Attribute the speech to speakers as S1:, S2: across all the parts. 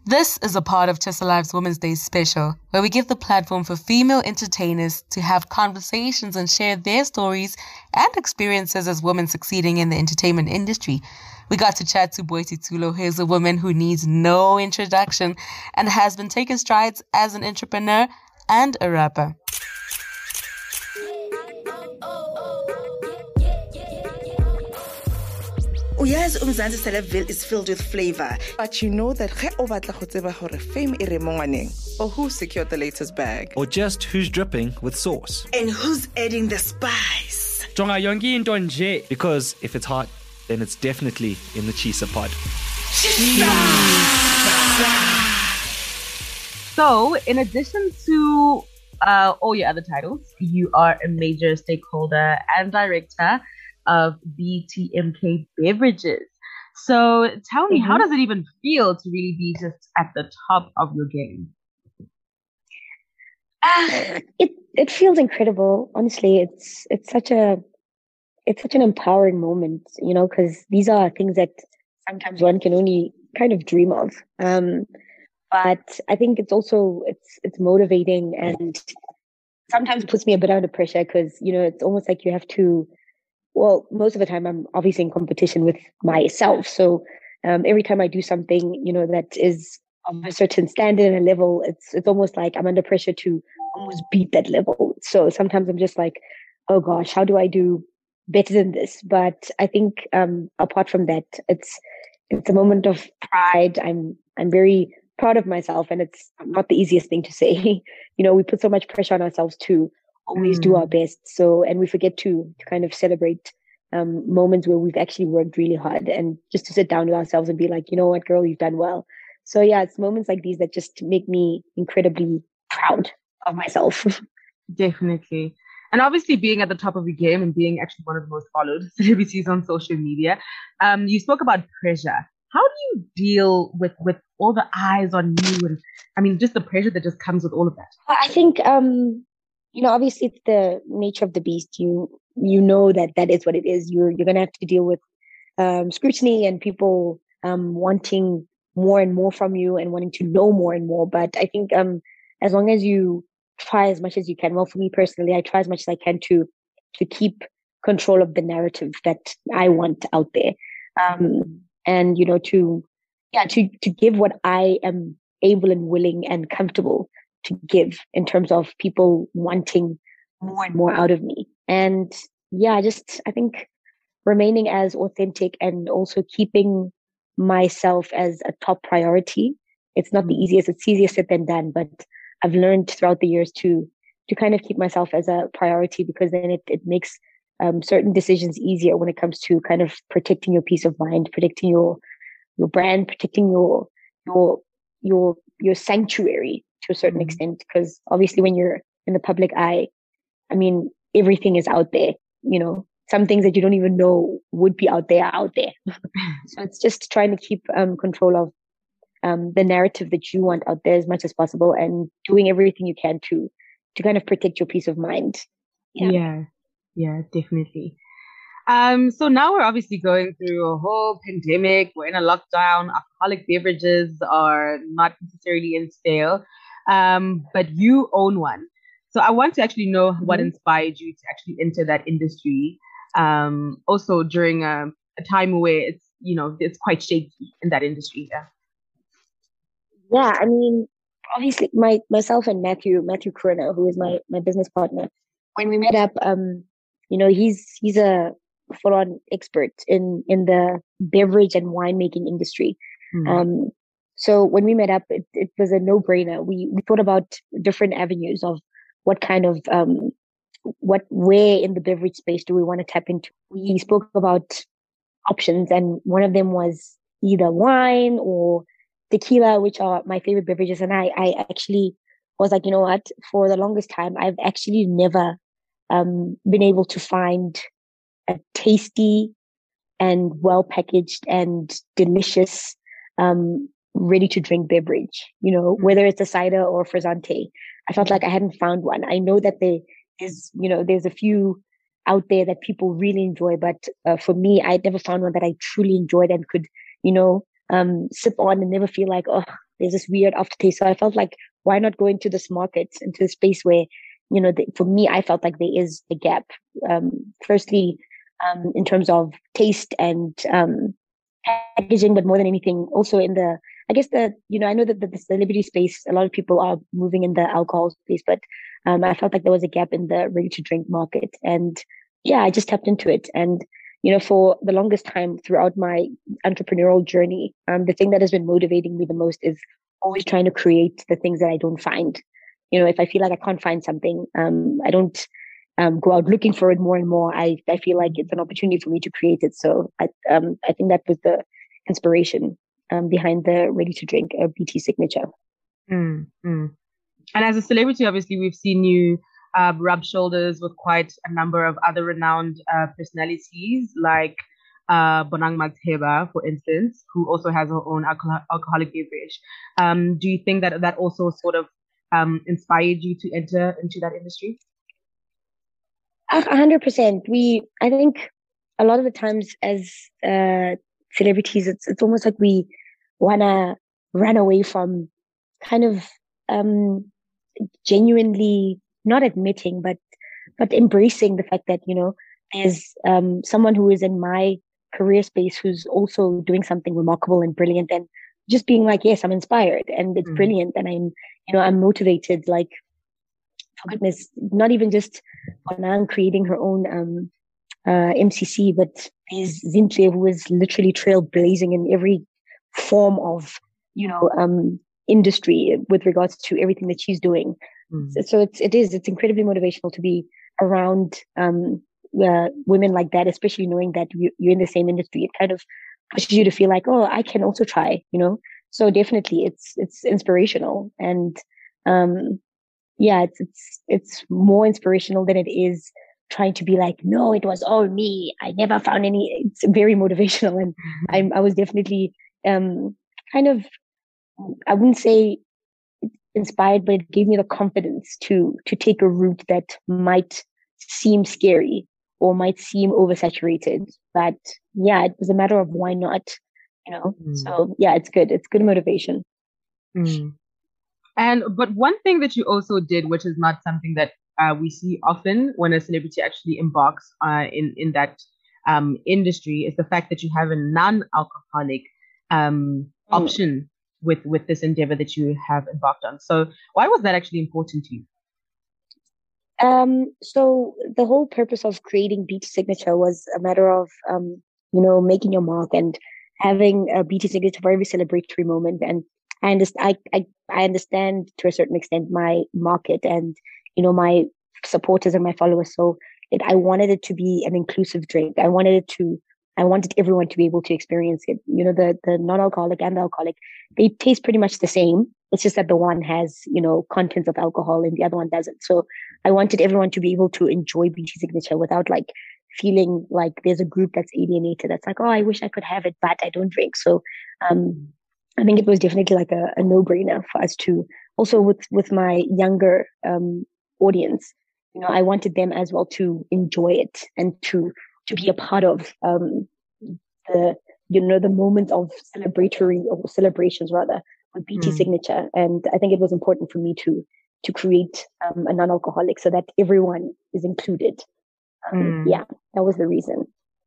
S1: This is a part of Chess Alive's Women's Day special, where we give the platform for female entertainers to have conversations and share their stories and experiences as women succeeding in the entertainment industry. We got to chat to Boise Tulo, who is a woman who needs no introduction and has been taking strides as an entrepreneur and a rapper.
S2: Yes, Umzansi Celebville is filled with flavor. But you know that ge o batla go tseba hore fame e re mo ngwaneng, or who secured the latest bag,
S3: or just who's dripping with sauce,
S2: and who's adding the spice.
S4: Jonga yonke into nje.
S3: Because if it's hot, then it's definitely in the Chisa pod.
S1: So, in addition to all your other titles, you are a major stakeholder and director of BTMK Beverages. So tell me, how does it even feel to really be just at the top of your game?
S5: It feels incredible. Honestly, it's such an empowering moment, you know, because these are things that sometimes one can only kind of dream of. But I think it's also it's motivating, and sometimes it puts me a bit under pressure because, you know, it's almost like you have to. Well, most of the time I'm obviously in competition with myself. So every time I do something, you know, that is of a certain standard and a level, it's almost like I'm under pressure to almost beat that level. So sometimes I'm just like, oh gosh, how do I do better than this? But I think apart from that, it's a moment of pride. I'm very proud of myself, and it's not the easiest thing to say. You know, we put so much pressure on ourselves to always do our best. So, and we forget to kind of celebrate moments where we've actually worked really hard, and just to sit down with ourselves and be like, you know what, girl, you've done well. So yeah, it's moments like these that just make me incredibly proud of myself.
S1: Definitely. And obviously being at the top of your game and being actually one of the most followed celebrities on social media, you spoke about pressure. How do you deal with all the eyes on you? And I mean, just the pressure that just comes with all of that.
S5: I think, you know, obviously it's the nature of the beast. You know that is what it is. You're going to have to deal with scrutiny and people wanting more and more from you and wanting to know more and more. But I think as long as you try as much as you can, well, for me personally, I try as much as I can to keep control of the narrative that I want out there, and you know, to give what I am able and willing and comfortable to give in terms of people wanting more and more out of me. And yeah, I think remaining as authentic and also keeping myself as a top priority. It's not the easiest. It's easier said than done, but I've learned throughout the years to kind of keep myself as a priority, because then it makes certain decisions easier when it comes to kind of protecting your peace of mind, protecting your brand, protecting your sanctuary to a certain extent. Because obviously when you're in the public eye, I mean, everything is out there, you know, some things that you don't even know would be out there are out there. So it's just trying to keep control of the narrative that you want out there as much as possible, and doing everything you can to kind of protect your peace of mind.
S1: Yeah, definitely. So now we're obviously going through a whole pandemic. We're in a lockdown. Alcoholic beverages are not necessarily in sale, but you own one. So I want to actually know what inspired you to actually enter that industry. Also during a time where it's quite shaky in that industry.
S5: Yeah, I mean, obviously myself and Matthew Corona, who is my business partner, when we met up, you know, he's a full-on expert in the beverage and winemaking industry. So when we met up, it was a no-brainer. We thought about different avenues of what kind of where in the beverage space do we want to tap into. We spoke about options, and one of them was either wine or tequila, which are my favorite beverages. And I actually was like, you know what, for the longest time, I've actually never been able to find a tasty and well packaged and delicious ready to drink beverage, you know, whether it's a cider or a frizzante. I felt like I hadn't found one. I know that there's a few out there that people really enjoy, but for me, I never found one that I truly enjoyed and could, you know, sip on and never feel like, oh, There's this weird aftertaste. So I felt like, why not go into this market, into a space where, for me, I felt like there is a gap. Firstly, in terms of taste and packaging, but more than anything, also in the, I guess I know that the celebrity space, a lot of people are moving in the alcohol space, but I felt like there was a gap in the ready to drink market. And yeah, I just tapped into it. And, for the longest time throughout my entrepreneurial journey, the thing that has been motivating me the most is always trying to create the things that I don't find. If I feel like I can't find something, I don't go out looking for it more and more. I feel like it's an opportunity for me to create it. So I think that was the inspiration behind the ready to drink BT signature.
S1: Mm. And as a celebrity, obviously, we've seen you rub shoulders with quite a number of other renowned personalities, like Bonang Magteba, for instance, who also has her own alcoholic beverage. Do you think that also sort of inspired you to enter into that industry?
S5: 100%. I think a lot of the times as celebrities, it's almost like we wanna run away from kind of genuinely not admitting, but embracing the fact that, there's someone who is in my career space who's also doing something remarkable and brilliant, and just being like, yes, I'm inspired and it's brilliant, and I'm motivated. Like, for goodness, not even just Bonang creating her own MCC, but there's Zintle, who is literally trailblazing in every form of, industry with regards to everything that she's doing. So it's incredibly motivational to be around women like that, especially knowing that you're in the same industry. It kind of pushes you to feel like, oh, I can also try, So definitely it's inspirational. And it's more inspirational than it is trying to be like, no, it was all me. I never found any. It's very motivational. And I was definitely kind of, I wouldn't say inspired, but it gave me the confidence to take a route that might seem scary or might seem oversaturated. But yeah, it was a matter of why not, So yeah, it's good. It's good motivation.
S1: But one thing that you also did, which is not something that we see often when a celebrity actually embarks in that industry, is the fact that you have a non-alcoholic option with this endeavor that you have embarked on. So why was that actually important to you?
S5: So the whole purpose of creating BT Signature was a matter of, making your mark and having a BT Signature for every celebratory moment. And I understand to a certain extent my market and, my supporters and my followers. So I wanted it to be an inclusive drink. I wanted everyone to be able to experience it. The non-alcoholic and the alcoholic, they taste pretty much the same. It's just that the one has, contents of alcohol and the other one doesn't. So I wanted everyone to be able to enjoy BT Signature without like feeling like there's a group that's alienated. That's like, oh, I wish I could have it, but I don't drink. So, I think it was definitely like a no-brainer for us to also with my younger, audience, I wanted them as well to enjoy it and to be a part of, the moment of celebratory or celebrations rather with BT Signature. And I think it was important for me to create a non-alcoholic so that everyone is included. Yeah, that was the reason.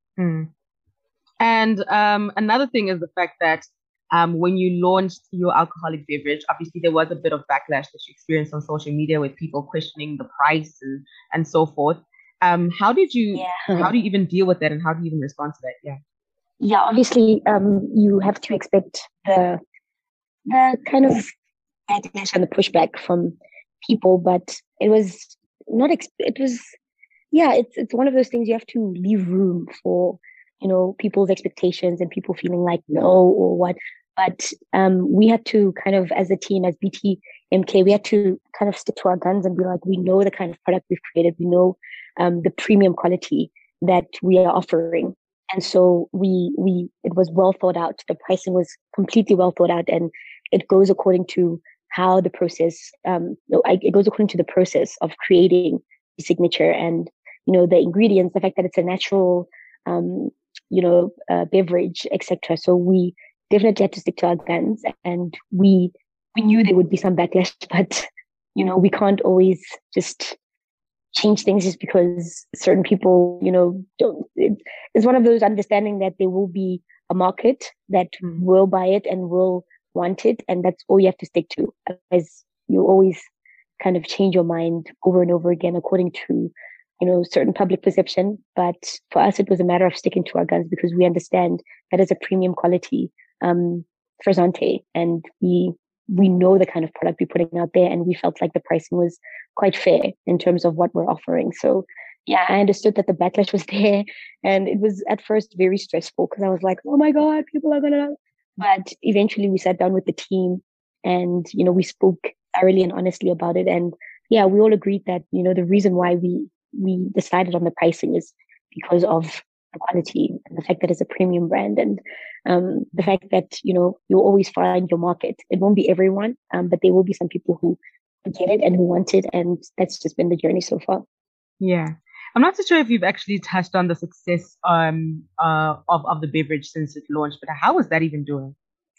S1: And another thing is the fact that when you launched your alcoholic beverage, obviously there was a bit of backlash that you experienced on social media with people questioning the price and so forth. How do you even deal with that, and how do you even respond to that?
S5: Yeah, obviously, you have to expect the kind of backlash and the pushback from people, but it was not. It's one of those things you have to leave room for, people's expectations and people feeling like no or what. But we had to kind of, as a team, as BTMK, we had to kind of stick to our guns and be like, we know the kind of product we've created. We know the premium quality that we are offering. And so it was well thought out. The pricing was completely well thought out, and it goes according to how the process, it goes according to the process of creating the signature and, the ingredients, the fact that it's a natural, beverage, etc. So we definitely had to stick to our guns, and we we knew there would be some backlash, but we can't always just change things just because certain people, don't. It's one of those understanding that there will be a market that will buy it and will want it, and that's all you have to stick to. Otherwise, you always kind of change your mind over and over again according to, certain public perception. But for us, it was a matter of sticking to our guns because we understand that is a premium quality Frisante, and we know the kind of product we're putting out there, and we felt like the pricing was quite fair in terms of what we're offering. So yeah, I understood that the backlash was there, and it was at first very stressful because I was like, oh my God, people are gonna. But eventually we sat down with the team and, we spoke thoroughly and honestly about it. And yeah, we all agreed that, the reason why we decided on the pricing is because of the quality and the fact that it's a premium brand, and the fact that, you'll always find your market. It won't be everyone, but there will be some people who get it and who want it. And that's just been the journey so far.
S1: Yeah. I'm not so sure if you've actually touched on the success of the beverage since it launched, but how is that even doing?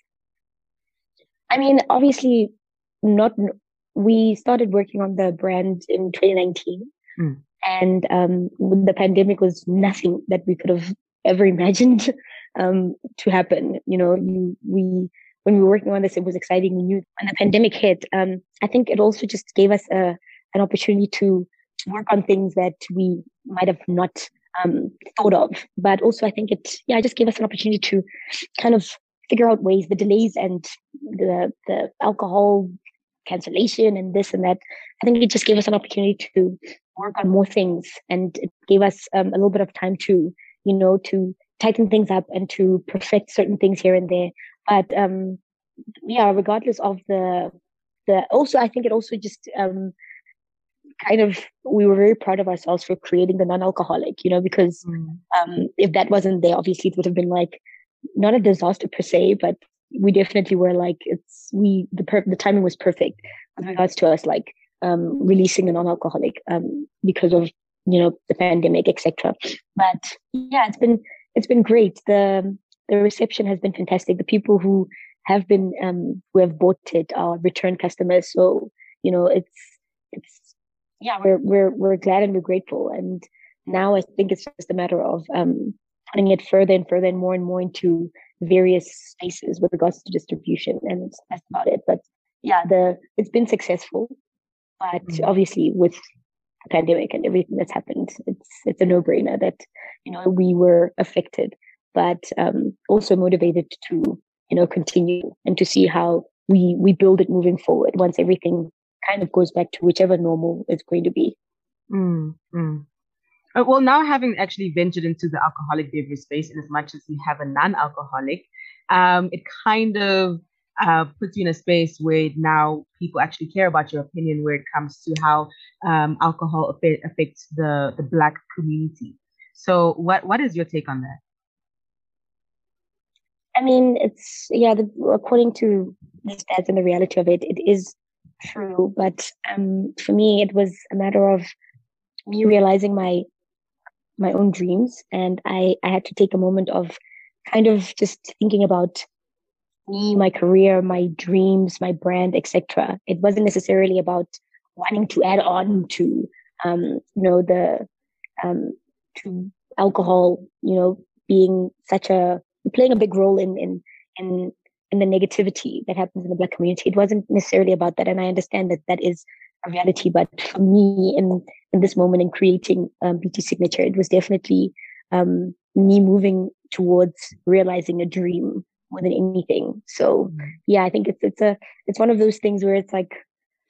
S5: I mean, obviously, not. We started working on the brand in 2019, and the pandemic was nothing that we could have ever imagined to happen. When we were working on this, it was exciting. We knew when the pandemic hit. I think it also just gave us an opportunity to work on things that we might have not thought of. But also, I think it just gave us an opportunity to kind of figure out ways, the delays and the alcohol cancellation and this and that. I think it just gave us an opportunity to work on more things, and it gave us a little bit of time to, to tighten things up and to perfect certain things here and there. But regardless of also, I think it also just we were very proud of ourselves for creating the non-alcoholic, because if that wasn't there, obviously it would have been like not a disaster per se, but we definitely were like, the timing was perfect with regards to us like releasing a non-alcoholic because of the pandemic, etc. But yeah, it's been great. The reception has been fantastic. The people who have bought it are return customers. So we're glad and we're grateful. And now I think it's just a matter of putting it further and further and more into various spaces with regards to distribution, and that's about it. But yeah, it's been successful, but obviously with the pandemic and everything that's happened, it's a no-brainer that we were affected, but also motivated to continue and to see how we build it moving forward once everything kind of goes back to whichever normal it's going to be.
S1: Well, now having actually ventured into the alcoholic beverage space, in as much as you have a non-alcoholic, it kind of puts you in a space where now people actually care about your opinion when it comes to how alcohol affects the Black community. So what is your take on that?
S5: I mean, according to the stats and the reality of it, it is true. But for me, it was a matter of me realizing my own dreams, and I had to take a moment of kind of just thinking about me, my career, my dreams, my brand, etc. It wasn't necessarily about wanting to add on to to alcohol, being playing a big role in the negativity that happens in the Black community. It wasn't necessarily about that, and I understand that is a reality. But for me, in this moment in creating BT Signature, it was definitely me moving towards realizing a dream more than anything. So yeah, I think it's one of those things where it's like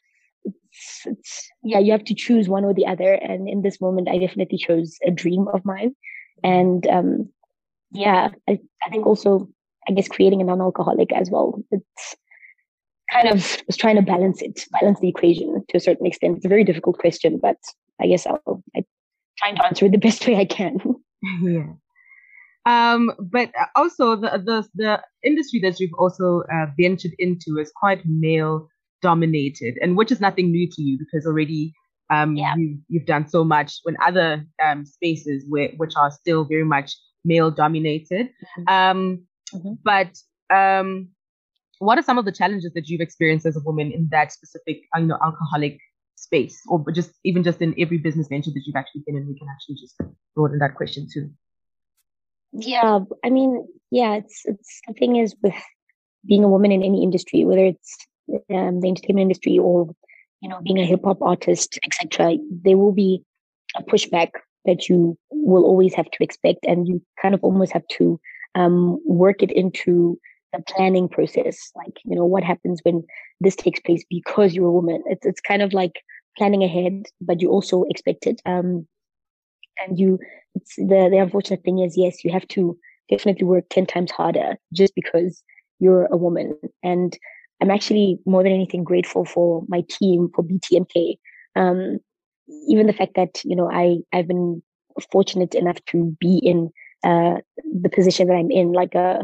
S5: you have to choose one or the other. And in this moment, I definitely chose a dream of mine. And I think also, I guess, creating a non-alcoholic as well. It's kind of was trying to balance the equation to a certain extent. It's a very difficult question, but I guess I'm trying to answer it the best way I can.
S1: Yeah. But also the industry that you've also ventured into is quite male dominated, and which is nothing new to you because already you've done so much in other spaces which are still very much male dominated. But what are some of the challenges that you've experienced as a woman in that specific, alcoholic space, or just even just in every business venture that you've actually been in? We can actually just broaden that question too.
S5: Yeah, I mean, yeah, it's the thing is with being a woman in any industry, whether it's the entertainment industry or being a hip hop artist, etc. There will be a pushback that you will always have to expect, and you kind of almost have to work it into the planning process. Like, what happens when this takes place because you're a woman? It's kind of like planning ahead, but you also expect it. And it's the unfortunate thing is, yes, you have to definitely work 10 times harder just because you're a woman. And I'm actually more than anything grateful for my team, for BTMK. Even the fact that, I've been fortunate enough to be in the position that I'm in, like a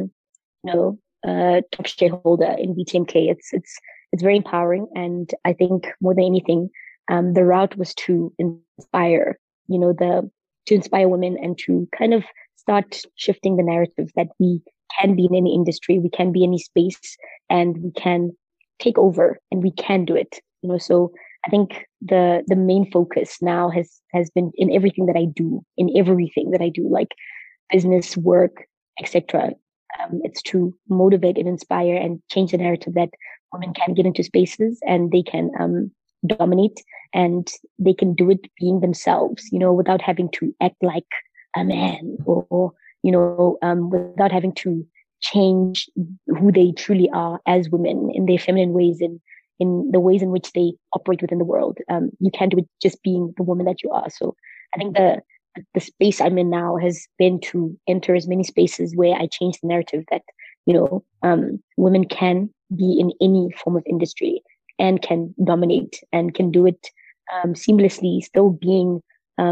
S5: top shareholder in BTMK. It's very empowering. And I think more than anything, the route was to inspire, to inspire women and to kind of start shifting the narrative that we can be in any industry, we can be in any space, and we can take over and we can do it. So I think the main focus now has been in everything that I do, like business, work, etc. It's to motivate and inspire and change the narrative that women can get into spaces and they can dominate, and they can do it being themselves, without having to act like a man, or without having to change who they truly are as women in their feminine ways, in the ways in which they operate within the world. You can do it just being the woman that you are. So I think the space I'm in now has been to enter as many spaces where I change the narrative that, women can be in any form of industry and can dominate and can do it seamlessly, still being,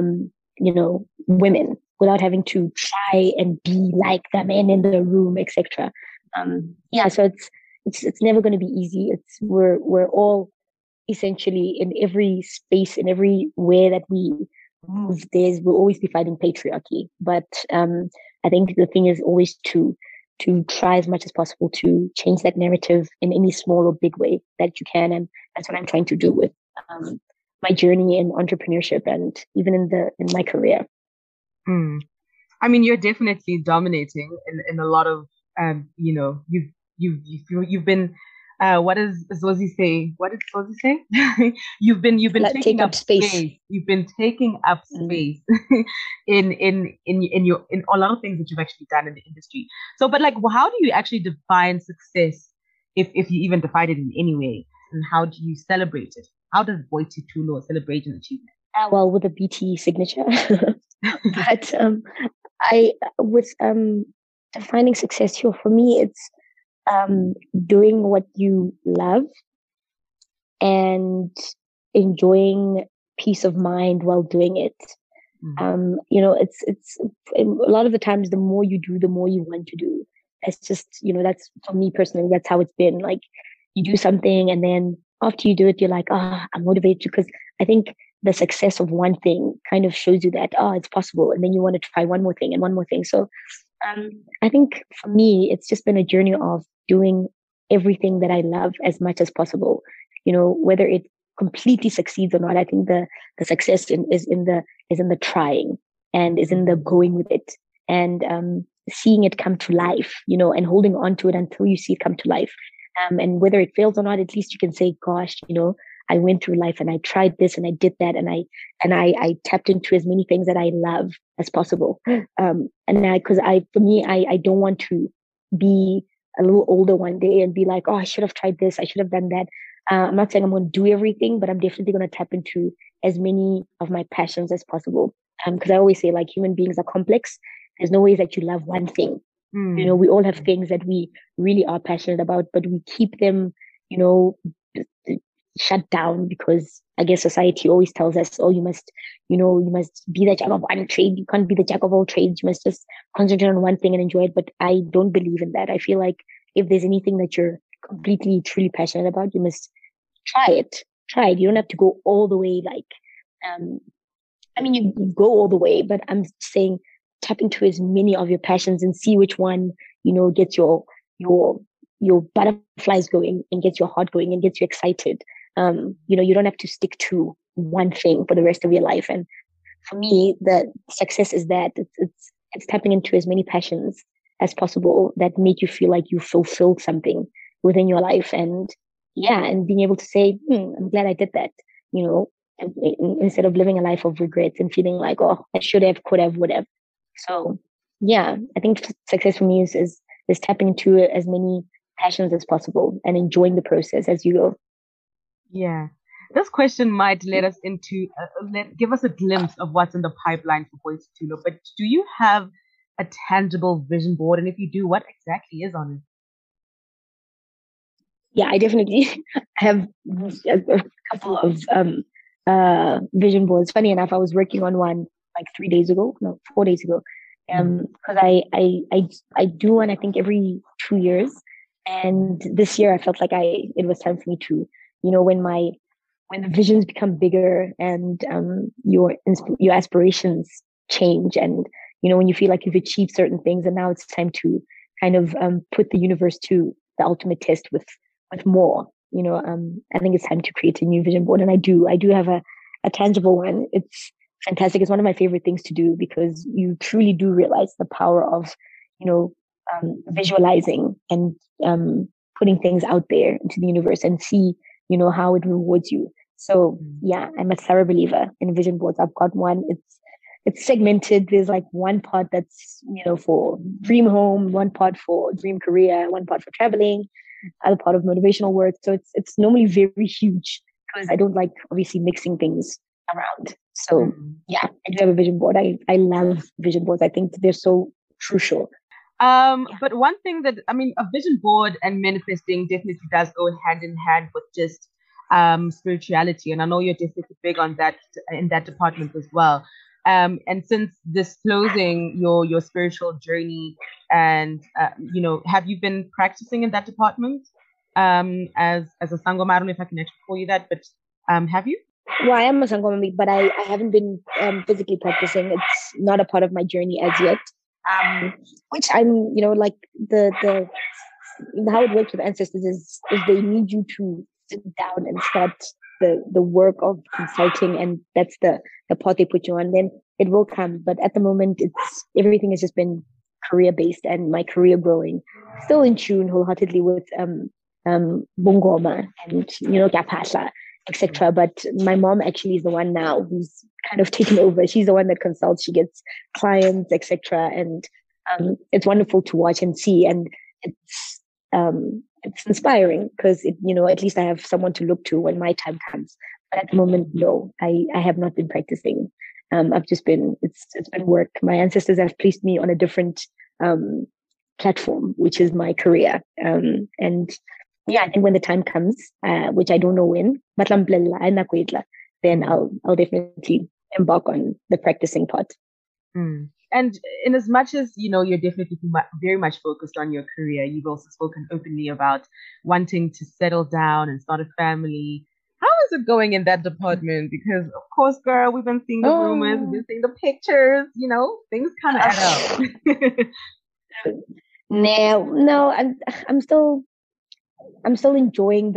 S5: women without having to try and be like the men in the room, etc. So it's never going to be easy. We're all essentially in every space, in every way that we move, we'll always be fighting patriarchy. But I think the thing is always to try as much as possible to change that narrative in any small or big way that you can, and that's what I'm trying to do with my journey in entrepreneurship and even in my career.
S1: I mean, you're definitely dominating in a lot of you've been what does Zozi say? What did Zozi say? you've been
S5: like,
S1: taking up space. You've been taking up space in a lot of things that you've actually done in the industry. So, but like, how do you actually define success, if you even define it in any way, and how do you celebrate it? How does Boity Thulo celebrate an achievement?
S5: Well, with a BT signature, but I with defining success here for me, it's doing what you love and enjoying peace of mind while doing it. It's a lot of the times, the more you do, the more you want to do. That's just, that's for me personally, that's how it's been. Like, you do something and then after you do it, you're like, I'm motivated, because I think the success of one thing kind of shows you that, it's possible. And then you want to try one more thing and one more thing. So I think for me, it's just been a journey of doing everything that I love as much as possible. Whether it completely succeeds or not, I think the success is in the trying, and is in the going with it, and seeing it come to life, and holding on to it until you see it come to life. And whether it fails or not, at least you can say, gosh, I went through life and I tried this and I did that, and I tapped into as many things that I love as possible. Because for me, I don't want to be a little older one day and be like, I should have tried this, I should have done that. I'm not saying I'm going to do everything, but I'm definitely going to tap into as many of my passions as possible. Because I always say, like, human beings are complex. There's no way that you love one thing. We all have things that we really are passionate about, but we keep them, shut down, because I guess society always tells us, you must be the jack of one trade. You can't be the jack of all trades. You must just concentrate on one thing and enjoy it. But I don't believe in that. I feel like if there's anything that you're completely, truly passionate about, you must try it. You don't have to go all the way. You go all the way, but I'm saying tap into as many of your passions and see which one, gets your your butterflies going and gets your heart going and gets you excited. You don't have to stick to one thing for the rest of your life. And for me, the success is that it's tapping into as many passions as possible that make you feel like you fulfilled something within your life. And and being able to say, I'm glad I did that, instead of living a life of regrets and feeling like, oh, I should have, could have, would have. So I think success for me is tapping into as many passions as possible and enjoying the process as you go.
S1: Yeah. This question might let us give us a glimpse of what's in the pipeline for Boys Tulo. But do you have a tangible vision board? And if you do, what exactly is on it?
S5: Yeah, I definitely have a couple of vision boards. Funny enough, I was working on one like 4 days ago. Because I do one, I think, every 2 years. And this year I felt like it was time for me to, when the visions become bigger and your aspirations change, and when you feel like you've achieved certain things and now it's time to kind of put the universe to the ultimate test with more, I think it's time to create a new vision board. And I do have a tangible one. It's fantastic. It's one of my favorite things to do because you truly do realize the power of visualizing and putting things out there into the universe and see how it rewards you. So I'm a thorough believer in vision boards. I've got one. It's segmented. There's like one part that's for dream home, one part for dream career, one part for traveling, other part of motivational work. So it's normally very huge because I don't like obviously mixing things around. So I do have a vision board. I love vision boards. I think they're so crucial.
S1: But one thing that a vision board and manifesting definitely does go hand in hand with just spirituality, and I know you're definitely big on that in that department as well. And since disclosing your spiritual journey, and have you been practicing in that department as a sangoma? I don't know if I can actually call you that, but have you?
S5: Well, I am a sangoma, but I haven't been physically practicing. It's not a part of my journey as yet. Which I'm, like the how it works with ancestors is they need you to sit down and start the work of consulting, and that's the path they put you on. Then it will come, but at the moment, everything has just been career based, and my career growing, still in tune wholeheartedly with bongoma and kapasla, etc. But my mom actually is the one now who's kind of taken over. She's the one that consults. She gets clients, etc. And it's wonderful to watch and see, and it's inspiring because at least I have someone to look to when my time comes. But at the moment, no, I have not been practicing. I've just been it's been work. My ancestors have placed me on a different platform, which is my career. And I think when the time comes, which I don't know when, then I'll definitely embark on the practicing part.
S1: And in as much as you're definitely very much focused on your career, you've also spoken openly about wanting to settle down and start a family. How is it going in that department? Because of course, girl, we've been seeing the rumors, we've been seeing the pictures. Things kind of add up.
S5: No, I'm still enjoying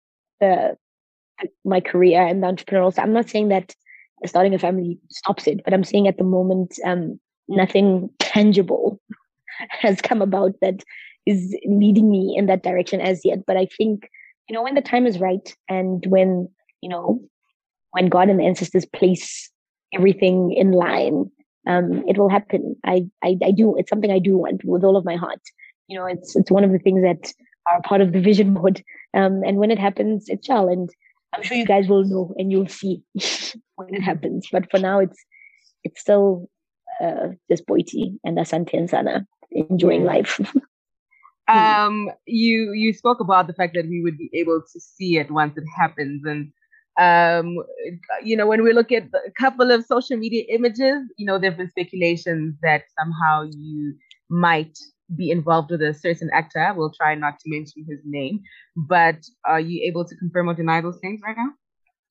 S5: my career and the entrepreneurial side. I'm not saying that starting a family stops it, but I'm saying at the moment, nothing tangible has come about that is leading me in that direction as yet. But I think, when the time is right and when God and the ancestors place everything in line, it will happen. I do. It's something I do want with all of my heart. It's one of the things that are part of the vision board. And when it happens, it shall. And I'm sure you guys will know and you'll see when it happens. But for now, it's still just Boiti and Asante and Sana enjoying life.
S1: You spoke about the fact that we would be able to see it once it happens. And, when we look at a couple of social media images, there have been speculations that somehow you might be involved with a certain actor. We'll try not to mention his name, but are you able to confirm or deny those things right now?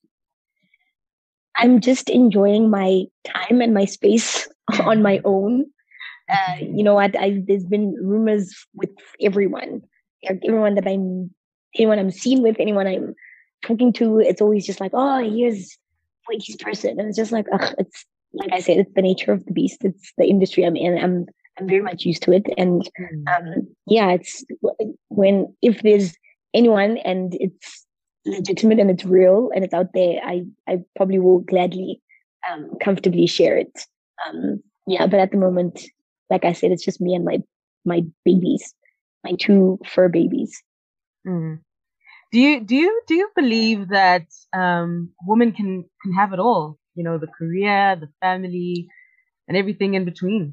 S5: I'm just enjoying my time and my space on my own. There's been rumors with everyone Like anyone I'm seen with, anyone I'm talking to, it's always just like, oh, here's this person, and it's just like, ugh, it's like I said, it's the nature of the beast. It's the industry I'm in. I'm very much used to it, and yeah, it's if there's anyone and it's legitimate and it's real and it's out there, I probably will gladly comfortably share it. Yeah, but at the moment, like I said, it's just me and my babies, my two fur babies.
S1: Mm. Do you believe that women can have it all? You know, the career, the family, and everything in between.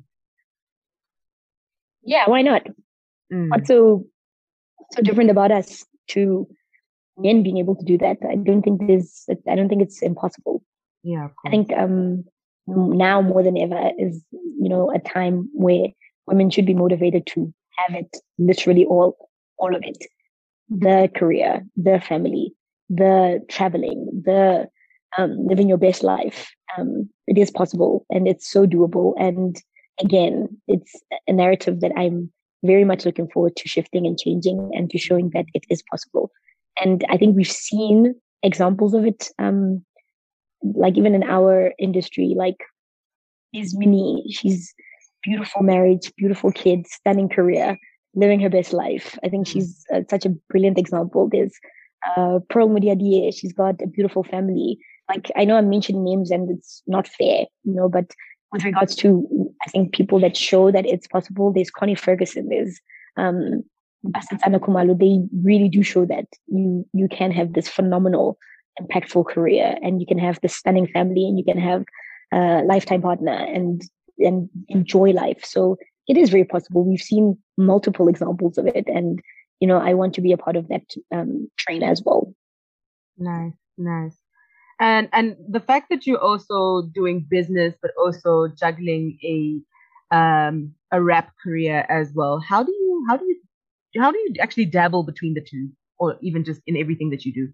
S5: Yeah, why not? What's so different about us to men being able to do that? I don't think it's impossible.
S1: Yeah, of course.
S5: I think now more than ever is, a time where women should be motivated to have it literally all of it. The career, the family, the traveling, the living your best life. It is possible and it's so doable. And again, it's a narrative that I'm very much looking forward to shifting and changing and to showing that it is possible. And I think we've seen examples of it, like even in our industry, like Ismini, she's beautiful marriage, beautiful kids, stunning career, living her best life. I think she's such a brilliant example. There's Pearl Mudiadie, she's got a beautiful family. Like, I know I'm mentioning names and it's not fair, but with regards to, I think, people that show that it's possible, there's Connie Ferguson, there's Basetsana Kumalo. They really do show that you can have this phenomenal, impactful career, and you can have this stunning family, and you can have a lifetime partner and enjoy life. So it is very possible. We've seen multiple examples of it, and I want to be a part of that train as well.
S1: Nice. And the fact that you're also doing business, but also juggling a rap career as well. How do you actually dabble between the two, or even just in everything that you do?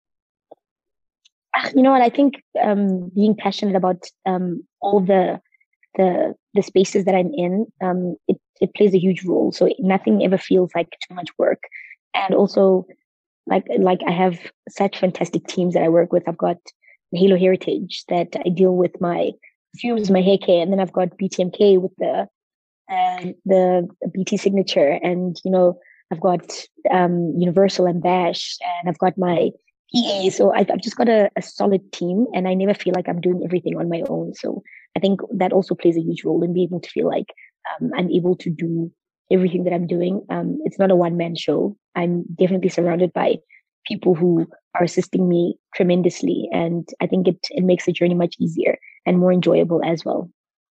S5: You know what? I think being passionate about all the spaces that I'm in, it plays a huge role. So nothing ever feels like too much work. And also, like I have such fantastic teams that I work with. I've got Halo Heritage that I deal with my perfumes, my hair care, and then I've got BTMK with the BT signature, and I've got Universal and Bash, and I've got my PA. So I've just got a solid team, and I never feel like I'm doing everything on my own. So I think that also plays a huge role in being able to feel like I'm able to do everything that I'm doing. It's not a one-man show. I'm definitely surrounded by people who are assisting me tremendously. And I think it makes the journey much easier and more enjoyable as well.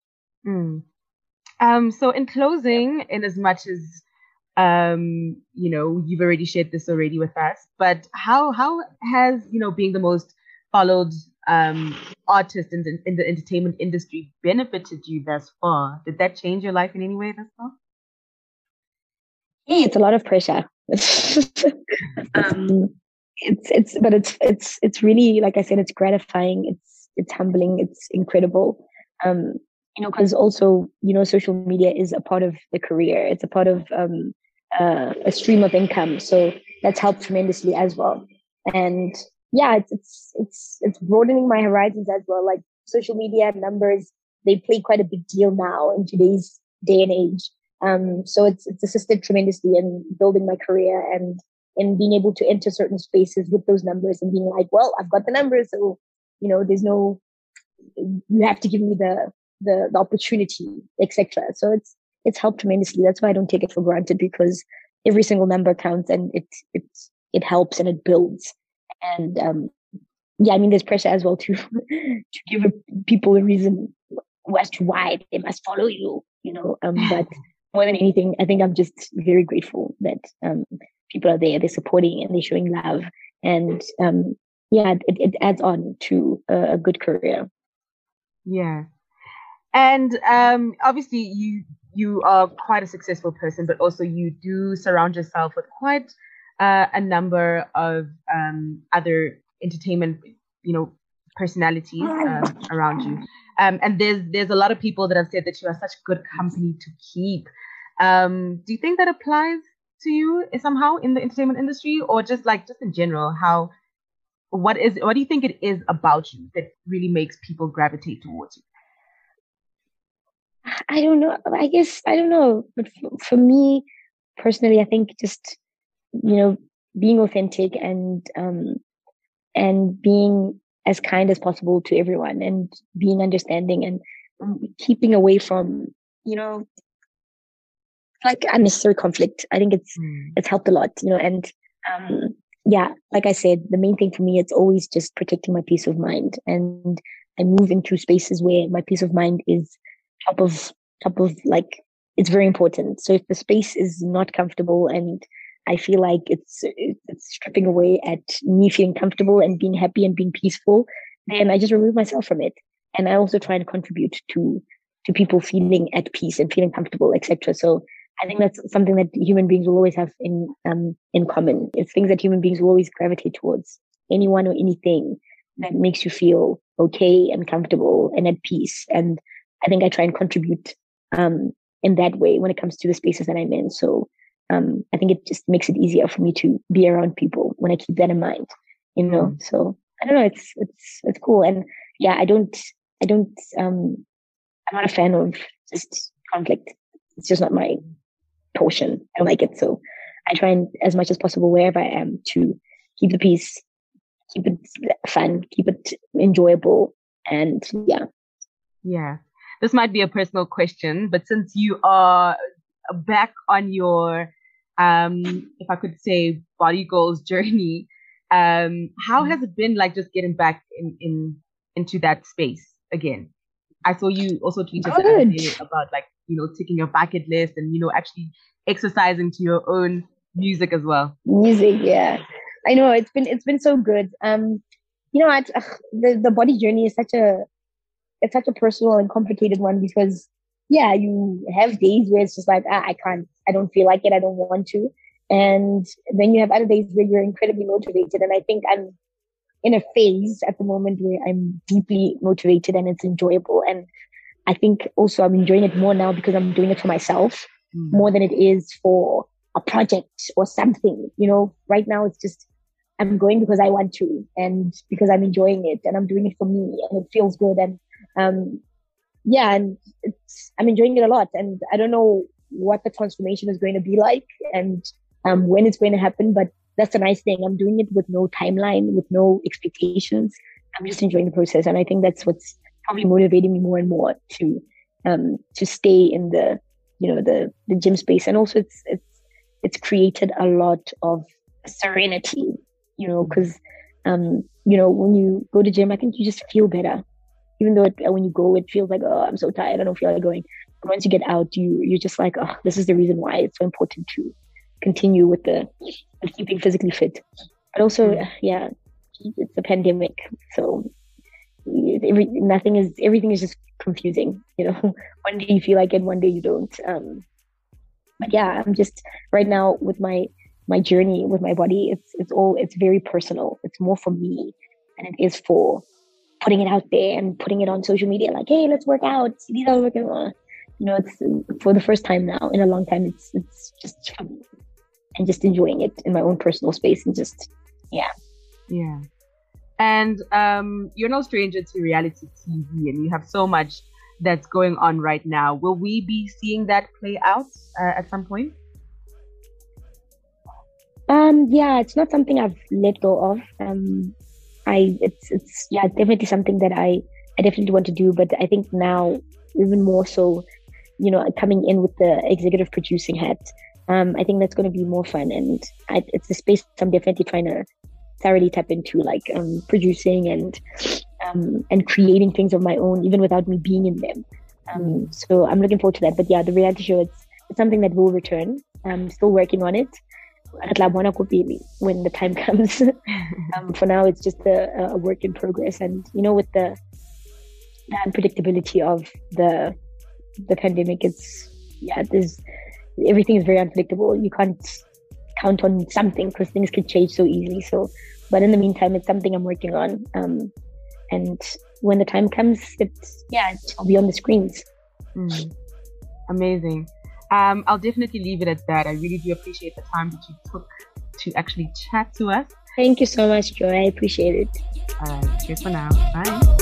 S1: So in closing, in as much as you've already shared this already with us, but how has being the most followed artist in the entertainment industry benefited you thus far? Did that change your life in any way thus far?
S5: Yeah, it's a lot of pressure. It's really, like I said, it's gratifying. It's humbling. It's incredible. Because also, social media is a part of the career. It's a part of a stream of income. So that's helped tremendously as well. And yeah, it's broadening my horizons as well. Like, social media numbers, they play quite a big deal now in today's day and age. So it's assisted tremendously in building my career and in being able to enter certain spaces with those numbers and being like, well, I've got the numbers, so you have to give me the opportunity, etc. So it's helped tremendously. That's why I don't take it for granted, because every single number counts, and it helps and it builds. And there's pressure as well to give people a reason as to why they must follow you. But more than anything, I think I'm just very grateful that people are there, they're supporting and they're showing love. And it adds on to a good career.
S1: Yeah. And obviously you are quite a successful person, but also you do surround yourself with quite a number of other entertainment, personalities around you. And there's a lot of people that have said that you are such good company to keep. Do you think that applies to you somehow in the entertainment industry, or just in general? What do you think it is about you that really makes people gravitate towards you?
S5: I don't know. I guess I don't know. But for me personally, I think just being authentic and being as kind as possible to everyone and being understanding and keeping away from like unnecessary conflict. I think it's helped a lot, and yeah, like I said, the main thing for me, it's always just protecting my peace of mind, and I move into spaces where my peace of mind is top of like, it's very important. So if the space is not comfortable and I feel like it's stripping away at me feeling comfortable and being happy and being peaceful, then I just remove myself from it. And I also try and contribute to people feeling at peace and feeling comfortable, etc. So I think that's something that human beings will always have in common. It's things that human beings will always gravitate towards. Anyone or anything that makes you feel okay and comfortable and at peace. And I think I try and contribute in that way when it comes to the spaces that I'm in. So I think it just makes it easier for me to be around people when I keep that in mind, So I don't know, it's cool. And yeah, I'm not a fan of just conflict. It's just not my portion. I don't like it. So I try and, as much as possible, wherever I am, to keep the peace, keep it fun, keep it enjoyable. And yeah.
S1: Yeah. This might be a personal question, but since you are back on your, if I could say, body goals journey, how has it been like just getting back into that space again? I saw you also tweet us the other day about ticking your bucket list and, actually exercising to your own music as well.
S5: Music, yeah. I know it's been so good. The body journey is such a personal and complicated one because, yeah, you have days where it's just like, I can't, I don't feel like it, I don't want to. And then you have other days where you're incredibly motivated. And I think I'm in a phase at the moment where I'm deeply motivated and it's enjoyable. And I think also I'm enjoying it more now because I'm doing it for myself more than it is for a project or something. Right now it's just, I'm going because I want to and because I'm enjoying it and I'm doing it for me and it feels good. And and I'm enjoying it a lot. And I don't know what the transformation is going to be like and when it's going to happen, but that's a nice thing. I'm doing it with no timeline, with no expectations. I'm just enjoying the process. And I think that's what's probably motivating me more and more to stay in the gym space. And also it's created a lot of serenity, because, when you go to gym, I think you just feel better. Even though when you go, it feels like, oh, I'm so tired, I don't feel like going. But once you get out, you're just like, oh, this is the reason why it's so important to continue with keeping physically fit. But also, it's a pandemic, so everything is just confusing. One day you feel like it, one day you don't. But yeah, I'm just right now with my journey with my body. It's very personal. It's more for me than it is for putting it out there and putting it on social media. Like, hey, let's work out. These are working on. It's for the first time now in a long time. It's just for me. And just enjoying it in my own personal space and just, yeah.
S1: Yeah. And you're no stranger to reality TV and you have so much that's going on right now. Will we be seeing that play out at some point?
S5: Yeah, it's not something I've let go of. It's definitely something that I definitely want to do, but I think now even more so, coming in with the executive producing hat, I think that's going to be more fun, and it's a space I'm definitely trying to thoroughly tap into, like producing and creating things of my own, even without me being in them. So I'm looking forward to that. But yeah, the reality show, it's something that will return. I'm still working on it. When the time comes. For now, it's just a work in progress, and with the unpredictability of the pandemic, everything is very unpredictable. You can't count on something because things can change so easily. So, but in the meantime, it's something I'm working on. And when the time comes, it'll be on the screens.
S1: Amazing. I'll definitely leave it at that. I really do appreciate the time that you took to actually chat to us.
S5: Thank you so much, Joy. I appreciate it.
S1: All right, cheers for now. Bye.